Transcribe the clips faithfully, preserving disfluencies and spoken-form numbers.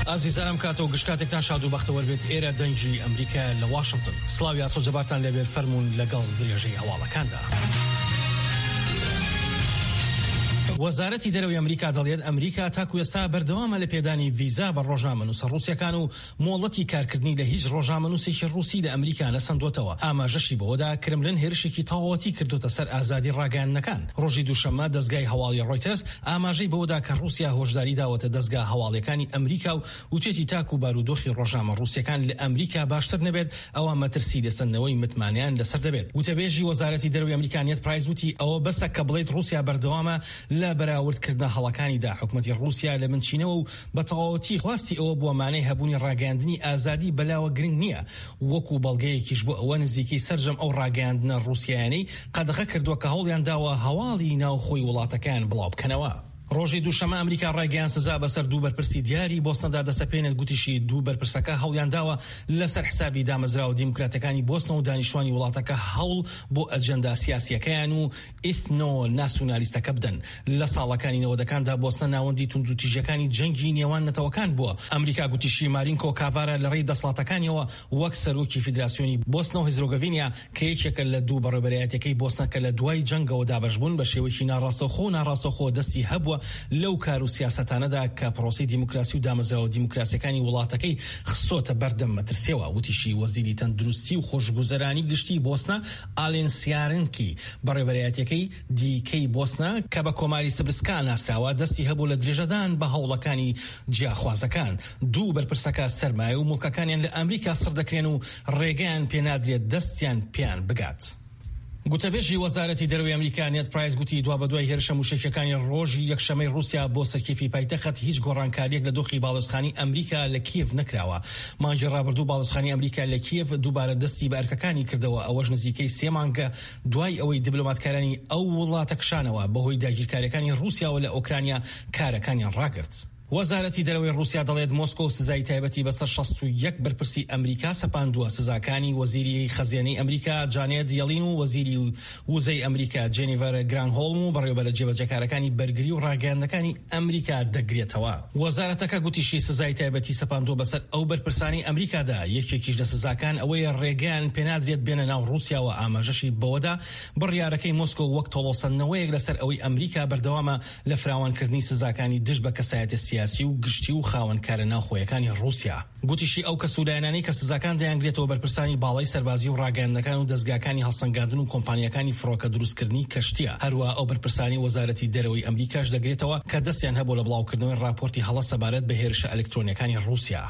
ئازیزانم کاتەوە گشتاتێکتان شاد و بەختەوەر بێت. ئێرە دەنگی ئەمریکا لە واشنگتن. سڵاوی ئاسۆ جەبارتان لەبێت فەرموون لەگەڵ درێژەی هەواڵەکاندا. وەزارەتی دەرەوەی ئەمریکا دەڵێت ئەمریکا تاکو ئێستا بەردەوامە لە پێدانی ڤیزا بە ڕۆژنامەنووسە ڕووسیەکان و مۆڵەتی کارکردنی لە هیچ ڕۆژنامەنووسێکی ڕووسی لە ئەمریکا نەسەندوتەوە. ئاماژەشی بەوەدا کرملن هێرشێکی تەواوەتی کردوتە سەر ئازادی ڕاگەیاندنەکان. ڕۆژی دووشەممە دەستگای هەواڵی ڕۆیتەرز ئاماژەی بەوەدا کە ڕووسیا هۆشداری داوەتە دەستگا هەواڵیەکانی ئەمریکا و وتێتی تاکو بارودۆخی ڕۆژنامە ڕووسیەکان لە ئەمریکا باشتر نەبێت ئەوە مەترسی لەسەندنەوەی متمانیان لەسەر دەبێت. وتەبێژی وەزارەتی دەرەوەی ئەمریکا نێت پرایس وتی ئەوە بەسە کە بڵێت ڕووسیا بەردەوامە لە بەراوردکردن هەڵەکانیدا. حکومەتی ڕووسیا لە منچینەوە و بە تەواوەتی خواستی ئەوە بۆ مانای هەبوونی ڕاگەیاندنی ئازادی بەلاوە گرنگ نییە. وەکو بەڵگەیەکیش بۆ ئەوە نزیکەی سەرجەم ئەو ڕاگەیاندنە ڕووسیانەی قەدەغە کردووە کە هەوڵیان داوە هەواڵی ناوخۆی وڵاتەکان بڵاو بکەنەوە. ڕۆژی دووشەمە ئەمریکا ڕایگەیان سزا بەسەر دوو بەرپرسی دیاری بۆستندا دەسەپێنێت. گوتیشی دوو بەرپرسەکە هەوڵیان داوە لەسەر حسابی دامەزراوە دیموکراتەکانی بۆستن و دانیشتوانی وڵاتەکە هەوڵ بۆ ئەجەندا سیاسیەکەیان و ئیثنۆ ناسیۆنالیستەکە بدەن. لە ساڵەکانی نەوەدەکاندا بۆستن ناوەندی توندوتیژەکانی جەنگی نێوان نەتەوەکان بووە. ئەمریکا گوتیشی مارینکۆ کاڤارە لە ڕێی دەسەڵاتەکانیەوە وەک سەرۆکی فیدراسیۆنی بۆستن و هیزۆگڤینیا کە یەکێکە لە دوو بەڕێوەبەرایەتەکەی بۆستن کە لە دوای جەنگەوە دابەشبوون بە شێوەیەکی ناڕاستەوخۆ و ناڕاستەوخۆ دەستی هەبووە لەو و سیاستانەدا کە پرۆسی دیموکراسی و دامەزراوە دیموکراسیەکانی وڵاتەکەی خستۆتە بەردەم مەترسیەوە. وتیشی وەزیری تەندروستی و خۆشگوزەرانی گشتی بۆستنە ئالێن سیارنکی بەڕێوەبەرایەتەکەی دیکەی بۆستنە کە بە کۆماری سبرسکا ناسراوە دەستی هەبوو لە درێژەدان بە هەوڵەکانی جیاخوازەکان. دوو بەرپرسەکە سەرمایە و مڵکەکانیان لە ئەمریکا سڕ دەکرێن و ڕێگەیان پێنادرێت دەستیان پیان بگات. گوتەبێژی وەزارەتی دەرەوەی ئەمریکا نێت پرایس گوتی دوا بەدوای هێرشە موشکەکانی ڕۆژی یەکشەمەی رووسیا بۆ سەرکێفی پایتەخت هیچ گۆڕانکاریەک لە دۆخی باڵوێزخانی ئەمریکا لە کیف نەکراوە. مانگی ڕابردوو باڵوێزخانی ئەمریکا لە کیف دووبارە دەستی بە ئەرکەکانی کردەوە. ئەوەش نزیکەی سێ مانگە دوای ئەوەی دیبلۆماتکارانی ئەو وڵاتە کشانەوە بەهۆی داگیرکاریەکانی رووسیاوە لە ئۆکرانیا کارەکانیان ڕاگرت. وەزارەتی دەرەوەی رووسیا دەڵێت مۆسکۆ سزای تایبەتی بەسەر شەست و یەک بەرپرسی ئەمریکا سەپاندووە. سزاکانی وەزیری خەزیێنەی ئەمریکا جانێت یەڵین و وەزیری وزەی ئەمریکا جێنیڤەر گرانهۆڵم و بەڕێوەبەرە جێبەجێکارەکانی بەرگری و ڕاگەیاندنەکانی ئەمریکا دەگرێتەوە. وەزارەتەکە گوتیشی سزای تایبەتی سەپاندووە بەسەر ئەو بەرپرسانی ئەمریکادا. یەکێکیش لە سزاکان ئەوەیە ڕێگەیان پێنادرێت بێنە ناو رووسیاوە. ئاماژەشی بەوەدا بڕیارەکەی مۆسکۆ وەک تۆڵۆسەندنەوەیەک لەسەر ئەوەی ئەمریکا بەردەوامە لە فراوانکردنی سزاکانی دژ بە کەسایەتی سیاسی و گشتی و خاوەنکارە ناوخۆیەکانی رووسیا. گوتیشی ئەو کەسولایەنانەی کە سزاکان دەیانگرێتەوە بەرپرسانی باڵای سەربازی و ڕاگەیاندنەکان و دەستگاکانی هەڵسەنگاندن و کۆمپانیەکانی فڕۆکە دروستکردنی کەشتیە. هەروە ئەو بەرپرسانی وەزارەتی دەرەوەی ئەمریکاش دەگرێتەوە کە دەستیان هەبوو لە بڵاوکردنەوەی راپۆرتی هەڵە سەبارەت بە هێرشە ئەلکترۆنیەکانی رووسیا.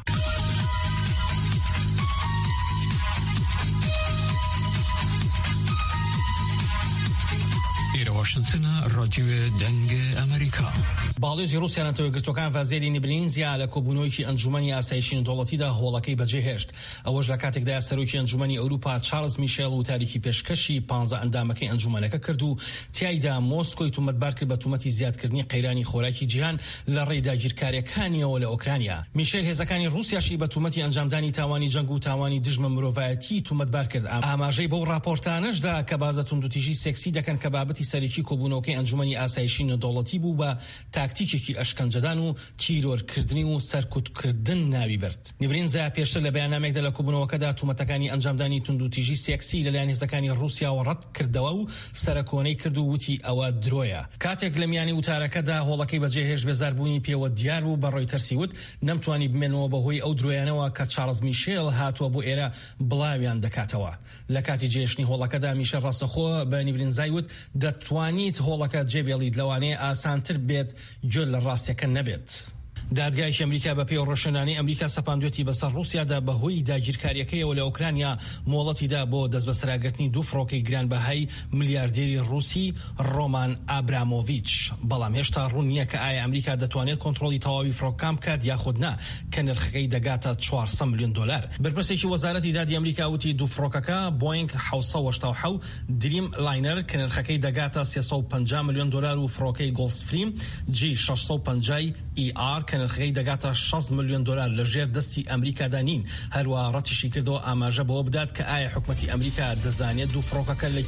واشنگتن رادیو دەنگ ئەمریکا. باڵێژی رووسیا نەتەوەیەکگرتوەکان ڤازێلی نبرینزیا لە کۆبوونەوەیکی ئەنجومەنی ئاسایشی نێودەوڵەتیدا هۆڵەکەی بەجێهێشت. ئەوەش لە کاتێکدا سەرۆکی ئەنجومەنی ئەوروپا چارلز میشێل و تاریکی پێشکەشی پانزە ئەندامەکەی ئەنجومەنەکە کرد و تیایدا مۆسکۆی تومەتبار کرد بە تومەتی زیادکردنی قەیرانی خۆراکی جیهان لە ڕێی داگیرکاریەکانیەوە لە ئۆکرانیا. میشێل هێزەکانی رووسیاشی بە تومەتی ئەنجامدانی تاوانی جەنگ و تاوانی دژمە مرۆڤایەتی تومەتبار کرد. ئاماژەی بەو راپۆرتانەشدا کە بازە توندوتیژی سێکسی دەکەن کە بابەتی سەرەکی کۆبوونەوەکەی ئەنجومەنی ئاسایشی نێودەوڵەتی بوو بە تاکتیکێکی ئەشکەنجەدان و تیرۆرکردنی و سەرکوتکردن ناوی برد. نبرینزا پێشتر لە بەیاننامێکدا لە کۆبوونەوەکەدا تومەتەکانی ئەنجامدانی توندوتیژی سێکسی لەلایەن هێزەکانی رووسیاوە ڕەت کردەوە و سەرکۆنەی کرد و وتی ئەوە درۆیە. کاتێک لە میانی وتارەکەدا هۆڵەکەی بەجێهێشت بێزاربوونی پێوە دیار بوو بە ڕۆیتەرسی وت نەمتوانی بمێنەوە بەهۆی ئەو درۆیانەوە کە چارلز میشێل هاتووە بۆ ئێرە بڵاویان دەکاتەوە. لە کاتی جێشتنی هۆڵەکەدا میشێل ڕاستەخۆ بە نبرینزای وت دەتوانیت هۆڵەکە جێبێڵیت لەوانەیە ئاسانتر بێت گوێ لە ڕاستیەکە نەبێت. دادگایش ئەمریکا بە پێی ڕۆشنانەی ئەمریکا سەپاندوێتی بەسەر رووسیادا بەهۆی داگیرکاریەکەیەوە لە ئۆکرانیا مۆڵەتیدا بۆ دەستبەسەراگرتنی دوو فڕۆکەی گرانبەهای ملیاردێری رووسی ڕۆمان ئابرامۆڤیچ. بەڵام هێشتا ڕوون نییە کە ئایا ئەمریکا دەتوانێت کۆنتڕۆلی تەواوی فڕۆکەکان بکات یاخود نا کە نرخەکەی دەگاتە چوارسەد ملیۆن دۆلار. بەرپرسێکی وەزارەتی دادی ئەمریکا وتی دوو فڕۆکەکە بۆینگ حەوت سەد و هەشتا و حەوت دریم لاینەر کە نرخەکەی دەگاتە سێسەد و پەنجا ملیۆن دۆلار و فڕۆکەی گۆڵفستریم جی شەشسەد و پەنجا ئی ئار کە نرخەکەی دەگاتە شەش ملیۆن دۆلار لە ژێر دەستی ئەمریکادا نین. هەروە ڕەتیشی کردەوە ئاماژە بەوە بدات کە ئایا حکومەتی ئەمریکا دەزانێت دوو فڕۆکەکە لە